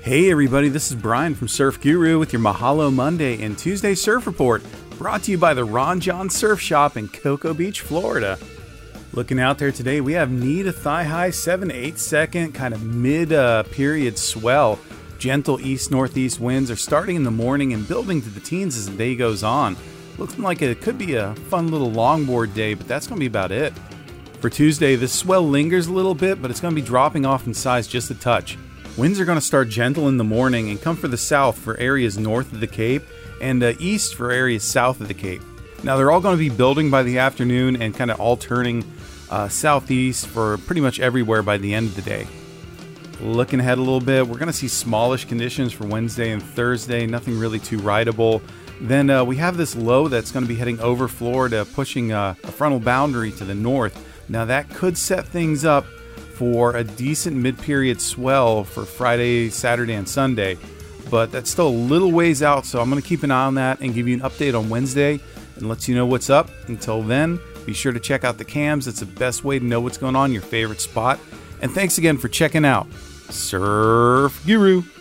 Hey everybody, this is Brian from Surf Guru with your Mahalo Monday and Tuesday Surf Report, brought to you by the Ron Jon Surf Shop in Cocoa Beach, Florida. Looking out there today, we have knee to thigh high, 7 to 8 second, kind of mid-period swell. Gentle east-northeast winds are starting in the morning and building to the teens as the day goes on. Looks like it could be a fun little longboard day, but that's going to be about it. For Tuesday, this swell lingers a little bit, but it's going to be dropping off in size just a touch. Winds are going to start gentle in the morning and come for the south for areas north of the Cape and east for areas south of the Cape. Now they're all going to be building by the afternoon and kind of all turning southeast for pretty much everywhere by the end of the day. Looking ahead a little bit, we're going to see smallish conditions for Wednesday and Thursday, nothing really too rideable. Then we have this low that's going to be heading over Florida, pushing a frontal boundary to the north. Now that could set things up for a decent mid-period swell for Friday, Saturday, and Sunday. But that's still a little ways out, so I'm going to keep an eye on that and give you an update on Wednesday and let you know what's up. Until then, be sure to check out the cams. It's the best way to know what's going on in your favorite spot. And thanks again for checking out Surf Guru.